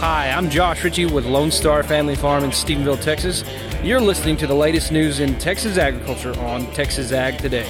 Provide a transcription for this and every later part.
Hi, I'm Josh Ritchie with Lone Star Family Farm in Stephenville, Texas. You're listening to the latest news in Texas agriculture on Texas Ag Today.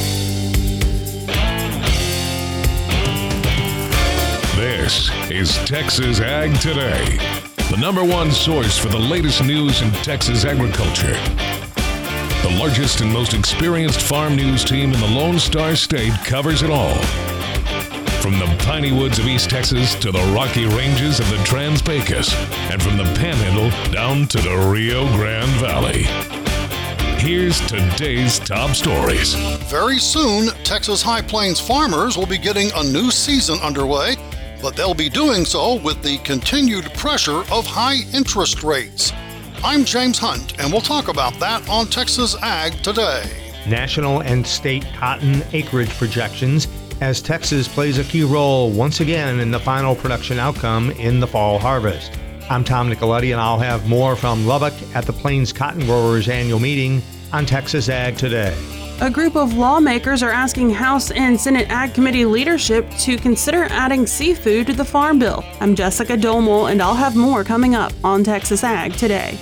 This is Texas Ag Today, the number one source for the latest news in Texas agriculture. The largest and most experienced farm news team in the Lone Star State covers it all. From the piney woods of East Texas to the rocky ranges of the Trans-Pecos, and from the Panhandle down to the Rio Grande Valley. Here's today's top stories. Very soon, Texas High Plains farmers will be getting a new season underway, but they'll be doing so with the continued pressure of high interest rates. I'm James Hunt, and we'll talk about that on Texas Ag Today. National and state cotton acreage projections as Texas plays a key role once again in the final production outcome in the fall harvest. I'm Tom Nicoletti, and I'll have more from Lubbock at the Plains Cotton Growers annual meeting on Texas Ag Today. A group of lawmakers are asking House and Senate Ag Committee leadership to consider adding seafood to the Farm Bill. I'm Jessica Domel, and I'll have more coming up on Texas Ag Today.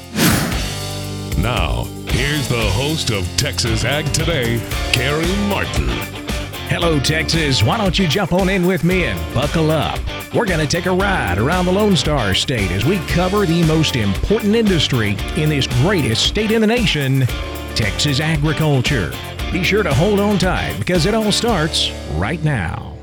Now, here's the host of Texas Ag Today, Carrie Martin. Hello, Texas. Why don't you jump on in with me and buckle up? We're going to take a ride around the Lone Star State as we cover the most important industry in this greatest state in the nation, Texas agriculture. Be sure to hold on tight because it all starts right now.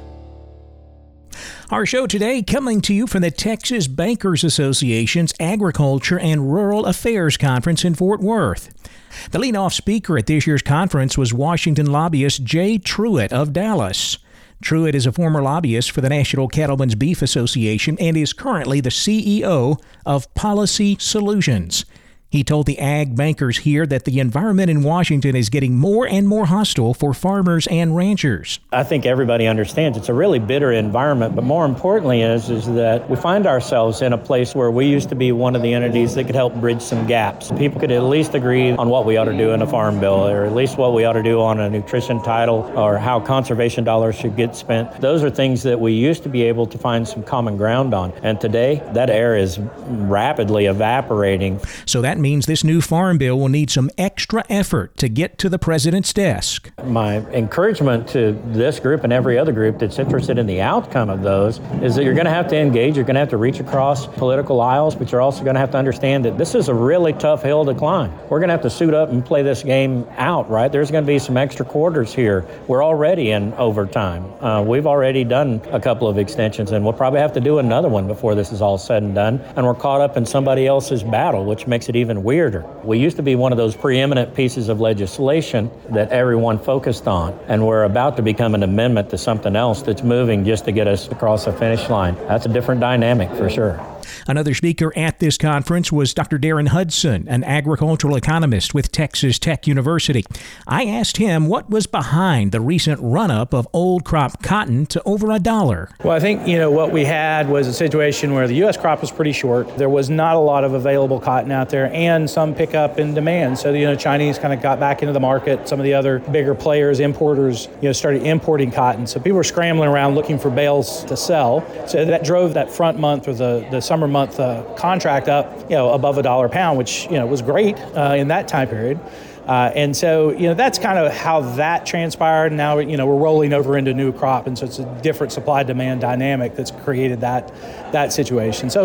Our show today coming to you from the Texas Bankers Association's Agriculture and Rural Affairs Conference in Fort Worth. The lead-off speaker at this year's conference was Washington lobbyist Jay Truitt of Dallas. Truitt is a former lobbyist for the National Cattlemen's Beef Association and is currently the CEO of Policy Solutions. He told the ag bankers here that the environment in Washington is getting more and more hostile for farmers and ranchers. I think everybody understands it's a really bitter environment, but more importantly is that we find ourselves in a place where we used to be one of the entities that could help bridge some gaps. People could at least agree on what we ought to do in a farm bill, or at least what we ought to do on a nutrition title, or how conservation dollars should get spent. Those are things that we used to be able to find some common ground on. And today, that air is rapidly evaporating. So that means this new farm bill will need some extra effort to get to the president's desk. My encouragement to this group and every other group that's interested in the outcome of those is that you're going to have to engage, you're going to have to reach across political aisles, but you're also going to have to understand that this is a really tough hill to climb. We're going to have to suit up and play this game out, right? There's going to be some extra quarters here. We're already in overtime. We've already done a couple of extensions, and we'll probably have to do another one before this is all said and done. And we're caught up in somebody else's battle, which makes it even weirder. We used to be one of those preeminent pieces of legislation that everyone focused on, and we're about to become an amendment to something else that's moving just to get us across the finish line. That's a different dynamic for sure. Another speaker at this conference was Dr. Darren Hudson, an agricultural economist with Texas Tech University. I asked him what was behind the recent run-up of old crop cotton to over $1. Well, I think, what we had was a situation where the U.S. crop was pretty short. There was not a lot of available cotton out there and some pickup in demand. So, Chinese kind of got back into the market. Some of the other bigger players, importers, started importing cotton. So people were scrambling around looking for bales to sell. So that drove that front month or the summer month contract up, above $1 a pound, which, was great in that time period. And so, that's kind of how that transpired. Now, we're rolling over into new crop. And so it's a different supply demand dynamic that's created that situation. So,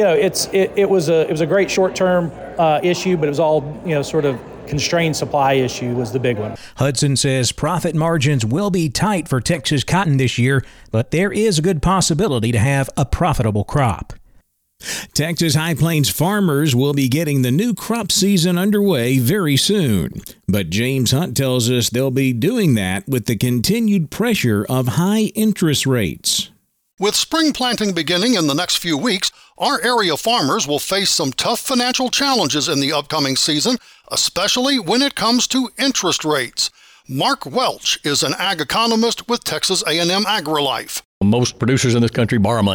it was a great short term issue, but it was all, sort of constrained supply issue was the big one. Hudson says profit margins will be tight for Texas cotton this year, but there is a good possibility to have a profitable crop. Texas High Plains farmers will be getting the new crop season underway very soon. But James Hunt tells us they'll be doing that with the continued pressure of high interest rates. With spring planting beginning in the next few weeks, our area farmers will face some tough financial challenges in the upcoming season, especially when it comes to interest rates. Mark Welch is an ag economist with Texas A&M AgriLife. Most producers in this country borrow money.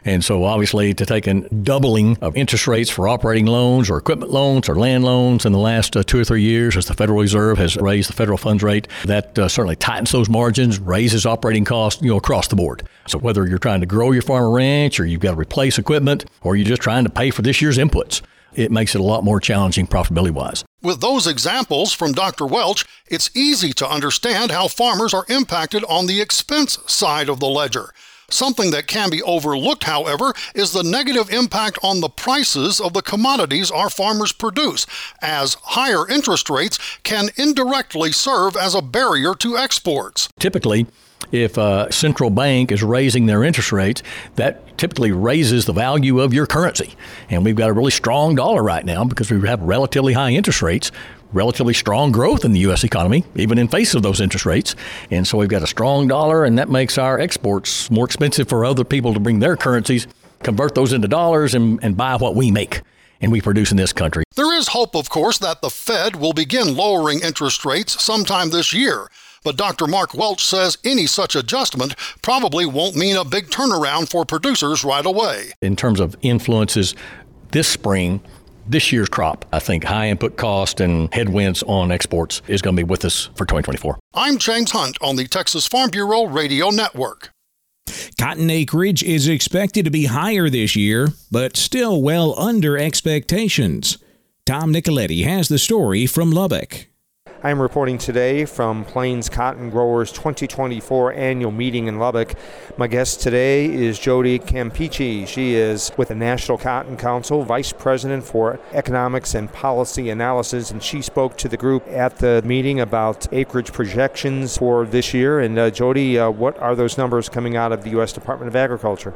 And so obviously to take a doubling of interest rates for operating loans or equipment loans or land loans in the last 2 or 3 years as the Federal Reserve has raised the federal funds rate, that certainly tightens those margins, raises operating costs, across the board. So whether you're trying to grow your farm or ranch or you've got to replace equipment or you're just trying to pay for this year's inputs, it makes it a lot more challenging profitability-wise. With those examples from Dr. Welch, it's easy to understand how farmers are impacted on the expense side of the ledger. Something that can be overlooked, however, is the negative impact on the prices of the commodities our farmers produce, as higher interest rates can indirectly serve as a barrier to exports. Typically, if a central bank is raising their interest rates, that typically raises the value of your currency. And we've got a really strong dollar right now because we have relatively high interest rates, relatively strong growth in the U.S. economy, even in face of those interest rates. And so we've got a strong dollar, and that makes our exports more expensive for other people to bring their currencies, convert those into dollars, and buy what we make and we produce in this country. There is hope, of course, that the Fed will begin lowering interest rates sometime this year. But Dr. Mark Welch says any such adjustment probably won't mean a big turnaround for producers right away. In terms of influences this spring, this year's crop, I think high input cost and headwinds on exports is going to be with us for 2024. I'm James Hunt on the Texas Farm Bureau Radio Network. Cotton acreage is expected to be higher this year, but still well under expectations. Tom Nicoletti has the story from Lubbock. I am reporting today from Plains Cotton Growers 2024 annual meeting in Lubbock. My guest today is Jody Campeachy. She is with the National Cotton Council, Vice President for Economics and Policy Analysis, and she spoke to the group at the meeting about acreage projections for this year. And Jody, what are those numbers coming out of the U.S. Department of Agriculture?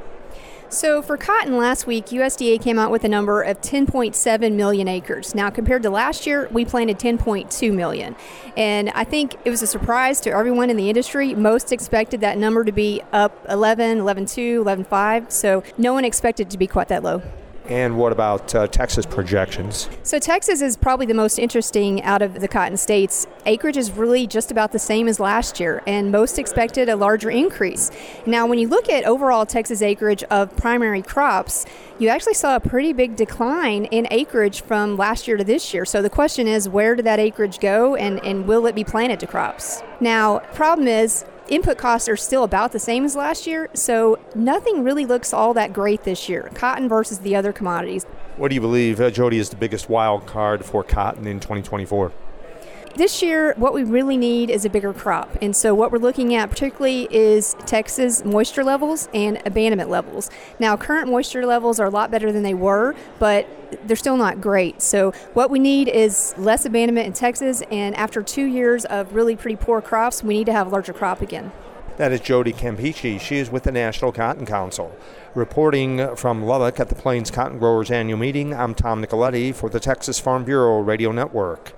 So for cotton last week, USDA came out with a number of 10.7 million acres. Now, compared to last year, we planted 10.2 million. And I think it was a surprise to everyone in the industry. Most expected that number to be up 11, 11.2, 11.5. So no one expected it to be quite that low. And what about Texas projections? So Texas is probably the most interesting out of the cotton states. Acreage is really just about the same as last year, and most expected a larger increase. Now, when you look at overall Texas acreage of primary crops, you actually saw a pretty big decline in acreage from last year to this year. So the question is, where did that acreage go, and will it be planted to crops? Now, problem is, input costs are still about the same as last year, so nothing really looks all that great this year, cotton versus the other commodities. What do you believe, Jody, is the biggest wild card for cotton in 2024? This year, what we really need is a bigger crop. And so what we're looking at particularly is Texas moisture levels and abandonment levels. Now, current moisture levels are a lot better than they were, but they're still not great. So what we need is less abandonment in Texas, and after 2 years of really pretty poor crops, we need to have a larger crop again. That is Jody Campeachy. She is with the National Cotton Council. Reporting from Lubbock at the Plains Cotton Growers Annual Meeting, I'm Tom Nicoletti for the Texas Farm Bureau Radio Network.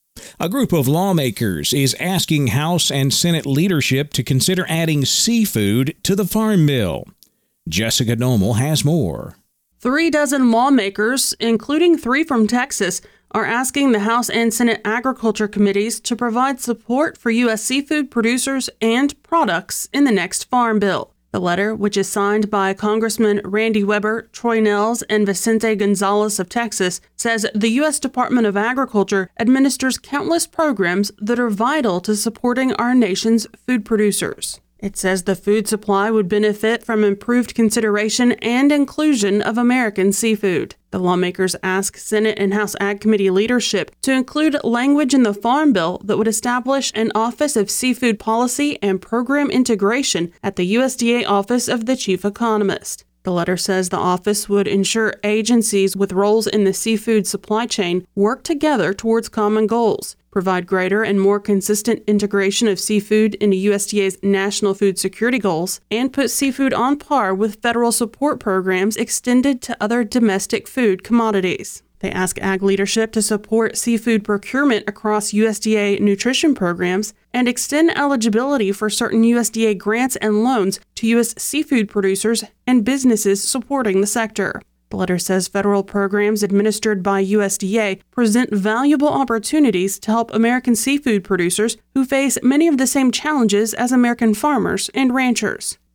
A group of lawmakers is asking House and Senate leadership to consider adding seafood to the Farm Bill. Jessica Domel has more. 3 dozen lawmakers, including 3 from Texas, are asking the House and Senate Agriculture Committees to provide support for U.S. seafood producers and products in the next Farm Bill. The letter, which is signed by Congressman Randy Weber, Troy Nehls, and Vicente Gonzalez of Texas, says the U.S. Department of Agriculture administers countless programs that are vital to supporting our nation's food producers. It says the food supply would benefit from improved consideration and inclusion of American seafood. The lawmakers ask Senate and House Ag Committee leadership to include language in the Farm Bill that would establish an Office of Seafood Policy and Program Integration at the USDA Office of the Chief Economist. The letter says the office would ensure agencies with roles in the seafood supply chain work together towards common goals, provide greater and more consistent integration of seafood into USDA's national food security goals, and put seafood on par with federal support programs extended to other domestic food commodities. They ask ag leadership to support seafood procurement across USDA nutrition programs and extend eligibility for certain USDA grants and loans to U.S. seafood producers and businesses supporting the sector. The letter says federal programs administered by USDA present valuable opportunities to help American seafood producers who face many of the same challenges as American farmers and ranchers.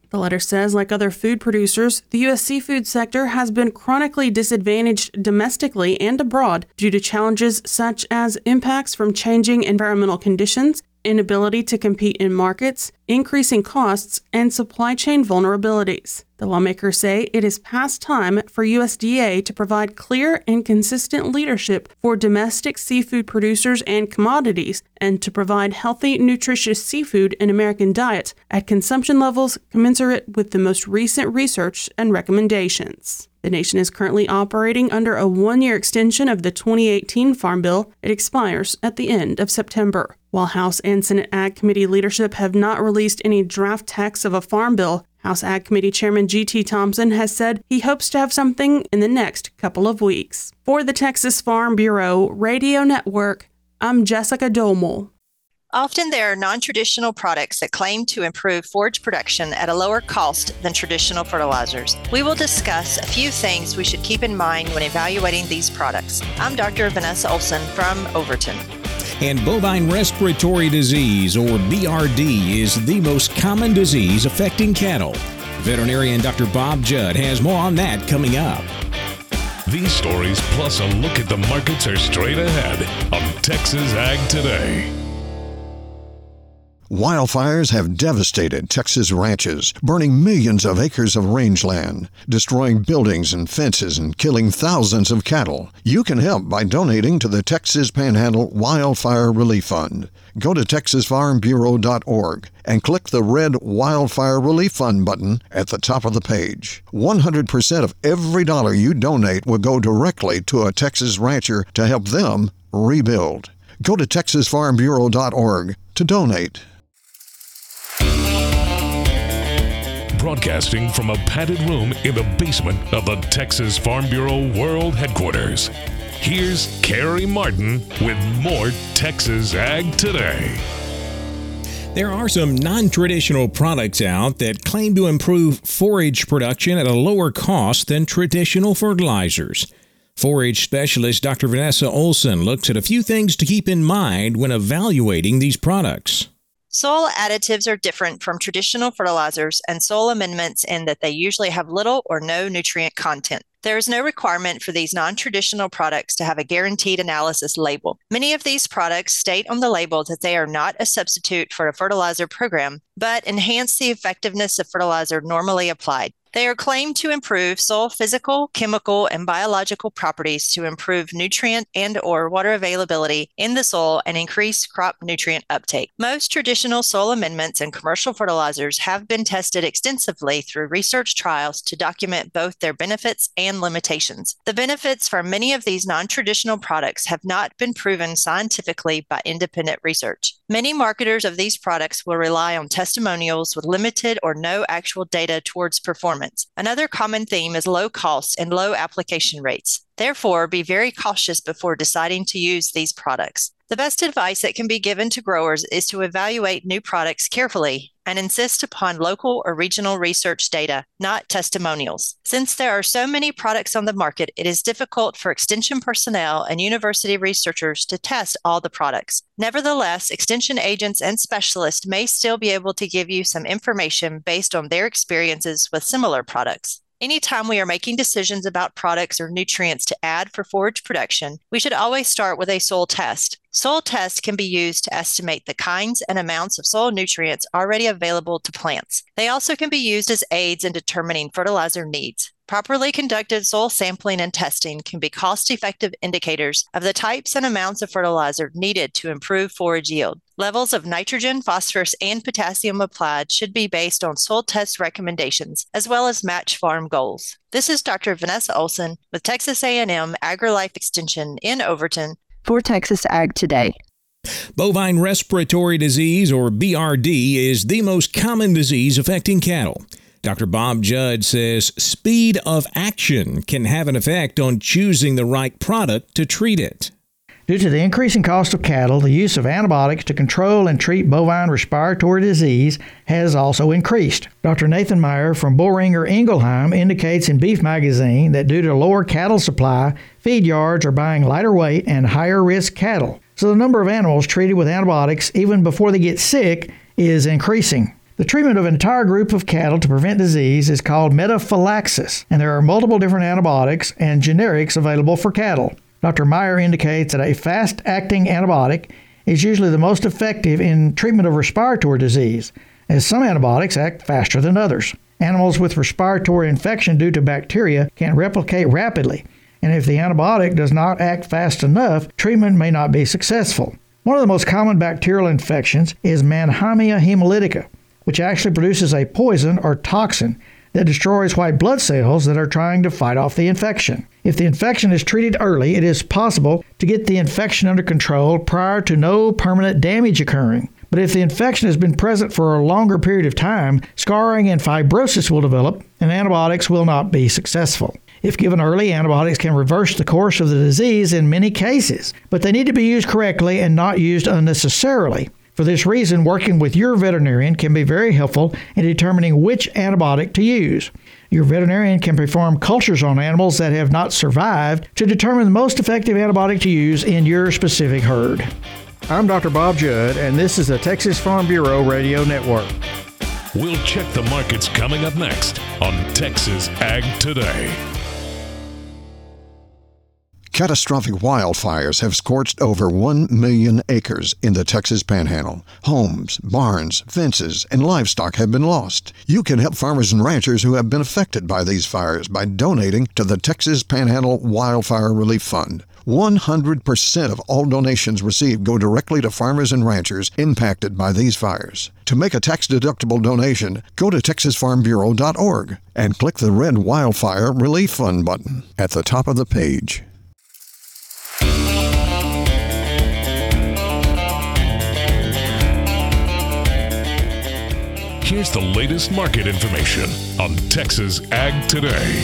The letter says, like other food producers, the U.S. seafood sector has been chronically disadvantaged domestically and abroad due to challenges such as impacts from changing environmental conditions, inability to compete in markets, increasing costs, and supply chain vulnerabilities. The lawmakers say it is past time for USDA to provide clear and consistent leadership for domestic seafood producers and commodities, and to provide healthy, nutritious seafood in American diets at consumption levels commensurate with the most recent research and recommendations. The nation is currently operating under a one-year extension of the 2018 Farm Bill. It expires at the end of September. While House and Senate Ag Committee leadership have not released any draft text of a farm bill, House Ag Committee Chairman G.T. Thompson has said he hopes to have something in the next couple of weeks. For the Texas Farm Bureau Radio Network, I'm Jessica Domel. Often there are non-traditional products that claim to improve forage production at a lower cost than traditional fertilizers. We will discuss a few things we should keep in mind when evaluating these products. I'm Dr. Vanessa Olson from Overton. And bovine respiratory disease, or BRD, is the most common disease affecting cattle. Veterinarian Dr. Bob Judd has more on that coming up. These stories plus a look at the markets are straight ahead on Texas Ag Today. Wildfires have devastated Texas ranches, burning millions of acres of rangeland, destroying buildings and fences and killing thousands of cattle. You can help by donating to the Texas Panhandle Wildfire Relief Fund. Go to TexasFarmBureau.org and click the red Wildfire Relief Fund button at the top of the page. 100% of every dollar you donate will go directly to a Texas rancher to help them rebuild. Go to TexasFarmBureau.org to donate. Broadcasting from a padded room in the basement of the Texas Farm Bureau World Headquarters. Here's Carrie Martin with more Texas Ag Today. There are some non-traditional products out that claim to improve forage production at a lower cost than traditional fertilizers. Forage specialist Dr. Vanessa Olson looks at a few things to keep in mind when evaluating these products. Soil additives are different from traditional fertilizers and soil amendments in that they usually have little or no nutrient content. There is no requirement for these non-traditional products to have a guaranteed analysis label. Many of these products state on the label that they are not a substitute for a fertilizer program, but enhance the effectiveness of fertilizer normally applied. They are claimed to improve soil physical, chemical, and biological properties to improve nutrient and or water availability in the soil and increase crop nutrient uptake. Most traditional soil amendments and commercial fertilizers have been tested extensively through research trials to document both their benefits and limitations. The benefits for many of these non-traditional products have not been proven scientifically by independent research. Many marketers of these products will rely on testimonials with limited or no actual data towards performance. Another common theme is low costs and low application rates. Therefore, be very cautious before deciding to use these products. The best advice that can be given to growers is to evaluate new products carefully and insist upon local or regional research data, not testimonials. Since there are so many products on the market, it is difficult for extension personnel and university researchers to test all the products. Nevertheless, extension agents and specialists may still be able to give you some information based on their experiences with similar products. Anytime we are making decisions about products or nutrients to add for forage production, we should always start with a soil test. Soil tests can be used to estimate the kinds and amounts of soil nutrients already available to plants. They also can be used as aids in determining fertilizer needs. Properly conducted soil sampling and testing can be cost-effective indicators of the types and amounts of fertilizer needed to improve forage yield. Levels of nitrogen, phosphorus, and potassium applied should be based on soil test recommendations, as well as match farm goals. This is Dr. Vanessa Olson with Texas A&M AgriLife Extension in Overton for Texas Ag Today. Bovine respiratory disease, or BRD, is the most common disease affecting cattle. Dr. Bob Judd says speed of action can have an effect on choosing the right product to treat it. Due to the increasing cost of cattle, the use of antibiotics to control and treat bovine respiratory disease has also increased. Dr. Nathan Meyer from Boehringer Ingelheim indicates in Beef Magazine that due to lower cattle supply, feed yards are buying lighter weight and higher risk cattle. So the number of animals treated with antibiotics even before they get sick is increasing. The treatment of an entire group of cattle to prevent disease is called metaphylaxis, and there are multiple different antibiotics and generics available for cattle. Dr. Meyer indicates that a fast-acting antibiotic is usually the most effective in treatment of respiratory disease, as some antibiotics act faster than others. Animals with respiratory infection due to bacteria can replicate rapidly, and if the antibiotic does not act fast enough, treatment may not be successful. One of the most common bacterial infections is Mannheimia hemolytica, which actually produces a poison or toxin that destroys white blood cells that are trying to fight off the infection. If the infection is treated early, it is possible to get the infection under control prior to no permanent damage occurring. But if the infection has been present for a longer period of time, scarring and fibrosis will develop, and antibiotics will not be successful. If given early, antibiotics can reverse the course of the disease in many cases, but they need to be used correctly and not used unnecessarily. For this reason, working with your veterinarian can be very helpful in determining which antibiotic to use. Your veterinarian can perform cultures on animals that have not survived to determine the most effective antibiotic to use in your specific herd. I'm Dr. Bob Judd, and this is the Texas Farm Bureau Radio Network. We'll check the markets coming up next on Texas Ag Today. Catastrophic wildfires have scorched over 1 million acres in the Texas Panhandle. Homes, barns, fences, and livestock have been lost. You can help farmers and ranchers who have been affected by these fires by donating to the Texas Panhandle Wildfire Relief Fund. 100% of all donations received go directly to farmers and ranchers impacted by these fires. To make a tax-deductible donation, go to TexasFarmBureau.org and click the red Wildfire Relief Fund button at the top of the page. Here's the latest market information on Texas Ag Today.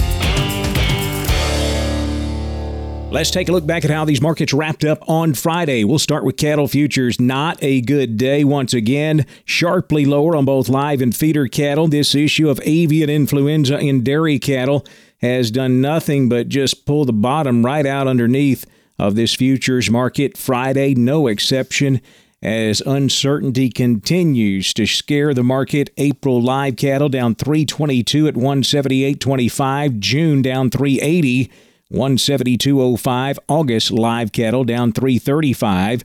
Let's take a look back at how these markets wrapped up on Friday. We'll start with cattle futures. Not a good day once again. Sharply lower on both live and feeder cattle. This issue of avian influenza in dairy cattle has done nothing but just pull the bottom right out underneath of this futures market. Friday, no exception, as uncertainty continues to scare the market. April live cattle down 322 at 178.25. June down 380, 172.05. August live cattle down 335,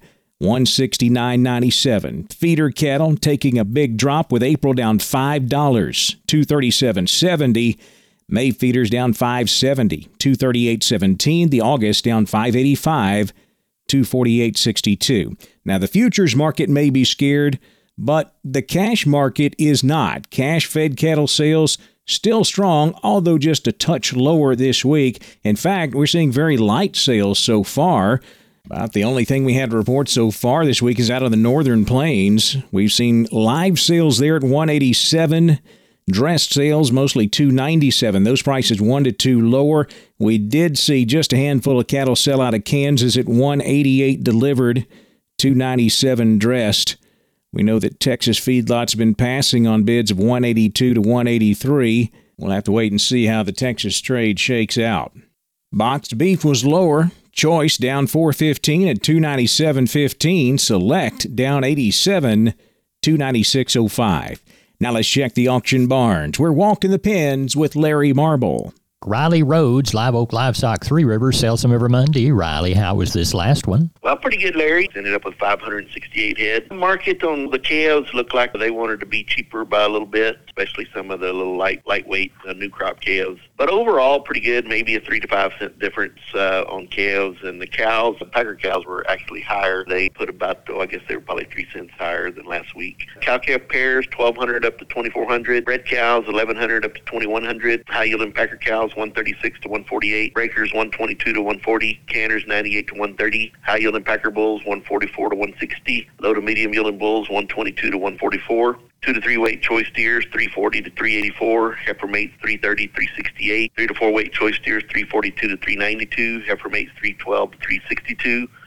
169.97. Feeder cattle taking a big drop with April down $5, 237.70. May feeders down 570, 238.17. The August down 585, 248.62. Now, the futures market may be scared, but the cash market is not. Cash-fed cattle sales still strong, although just a touch lower this week. In fact, we're seeing very light sales so far. About the only thing we had to report so far this week is out of the northern plains. We've seen live sales there at 187. Dressed sales mostly 297. Those prices 1 to 2 lower. We did see just a handful of cattle sell out of Kansas at 188 delivered, 297 dressed. We know that Texas feedlots have been passing on bids of 182 to 183. We'll have to wait and see how the Texas trade shakes out. Boxed beef was lower. Choice down 415 at 297.15. Select down 87, 296.05. Now let's check the auction barns. We're walking the pens with Larry Marble. Riley Rhodes, Live Oak Livestock, Three Rivers, sells them every Monday. Riley, how was this last one? Well, pretty good, Larry. Ended up with 568 head. The market on the calves looked like they wanted to be cheaper by a little bit, especially some of the little lightweight new crop calves. But overall, pretty good, maybe a 3 to 5 cent difference on calves. And the cows, the packer cows were actually higher. They put about, I guess they were probably 3 cents higher than last week. Cow-calf pairs, 1,200 up to 2,400. Red cows, 1,100 up to 2,100. High-yielding packer cows, 136 to 148. Breakers, 122 to 140. Canners, 98 to 130. High-yielding packer bulls, 144 to 160. Low to medium-yielding bulls, 122 to 144. 2 to 3 weight choice steers, 340 to 384. Heifer mates, 330 to 368. 3 to 4 weight choice steers, 342 to 392. Heifer mates, 312 to 362.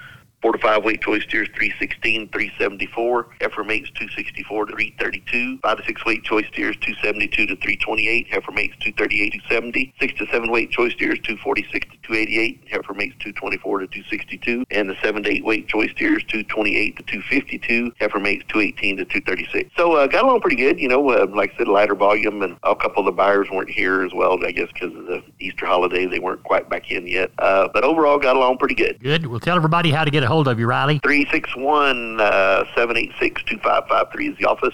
4 to 5 weight choice steers, $316, $374. Heifer mates, $264 to $332. 5 to 6 weight choice steers, $272 to $328. Heifer mates, $238 to $270. 6 to 7 weight choice steers, $246 to $288. Heifer mates, $224 to $262. And the 7 to 8 weight choice steers, $228 to $252. Heifer mates, $218 to $236. So got along pretty good. Like I said, lighter volume, and a couple of the buyers weren't here as well, I guess, because of the Easter holiday. They weren't quite back in yet. But overall, got along pretty good. Good. Well, tell everybody how to get a hold of you, Riley. 361-786-2553 is the office.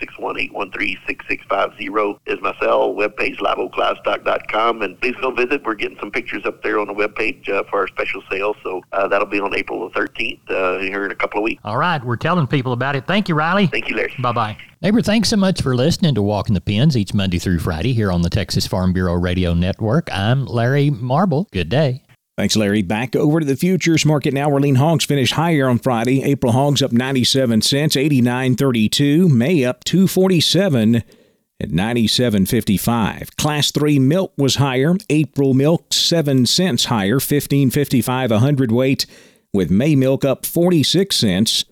361-813-6650 is my cell. Webpage, liveoaklivestock.com. And please go visit. We're getting some pictures up there on the webpage for our special sale. So that'll be on April the 13th here in a couple of weeks. All right. We're telling people about it. Thank you, Riley. Thank you, Larry. Bye-bye. Neighbor, thanks so much for listening to Walking the Pens each Monday through Friday here on the Texas Farm Bureau Radio Network. I'm Larry Marble. Good day. Thanks, Larry. Back over to the futures market now, where lean hogs finished higher on Friday. April hogs up 97 cents, 89.32. May up 2.47 at 97.55. Class 3 milk was higher. April milk 7 cents higher, 15.55 a hundredweight, with May milk up 46 cents,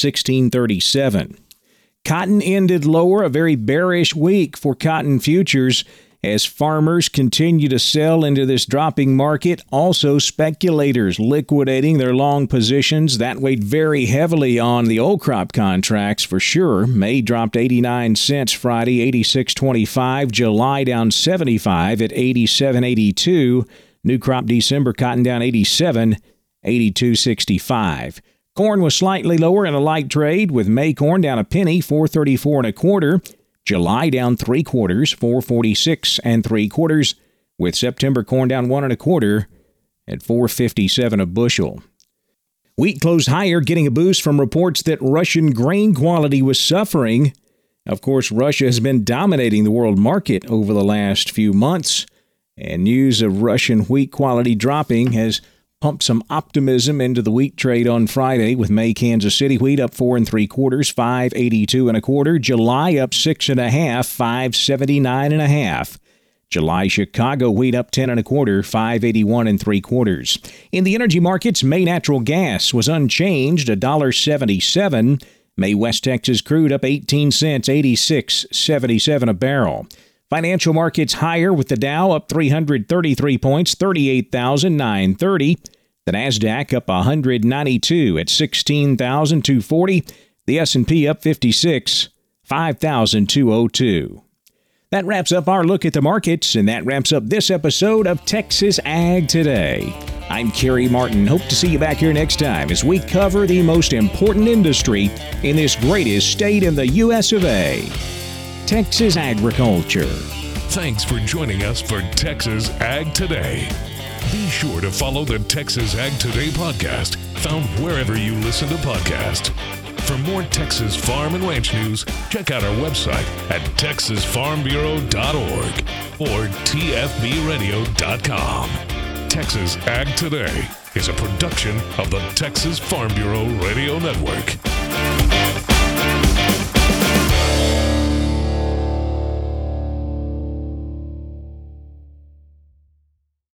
16.37. Cotton ended lower, a very bearish week for cotton futures as farmers continue to sell into this dropping market. Also, speculators liquidating their long positions. That weighed very heavily on the old crop contracts for sure. May dropped 89 cents Friday, 86.25. July down 75 at 87.82. New crop December cotton down 87, 82.65. Corn was slightly lower in a light trade, with May corn down a penny, 4.34 1/4. July down 3/4, 4.46 3/4, with September corn down 1 1/4 at 4.57 a bushel. Wheat closed higher, getting a boost from reports that Russian grain quality was suffering. Of course, Russia has been dominating the world market over the last few months, and news of Russian wheat quality dropping has pumped some optimism into the wheat trade on Friday, with May Kansas City wheat up 4 3/4, 5.82 1/4. July up 6 1/2, 5.79 1/2. July Chicago wheat up 10 1/4, 5.81 3/4. In the energy markets, May natural gas was unchanged, $1.77. May West Texas crude up 18 cents, 86.77 a barrel. Financial markets higher, with the Dow up 333 points, 38,930. The Nasdaq up 192 at 16,240. The S&P up 56, 5,202. That wraps up our look at the markets, and that wraps up this episode of Texas Ag Today. I'm Kerry Martin. Hope to see you back here next time as we cover the most important industry in this greatest state in the U.S. of A. Texas agriculture. Thanks for joining us for Texas Ag Today. Be sure to follow the Texas Ag Today podcast, found wherever you listen to podcasts. For more Texas farm and ranch news, check out our website at texasfarmbureau.org or tfbradio.com. Texas Ag Today is a production of the Texas Farm Bureau Radio Network.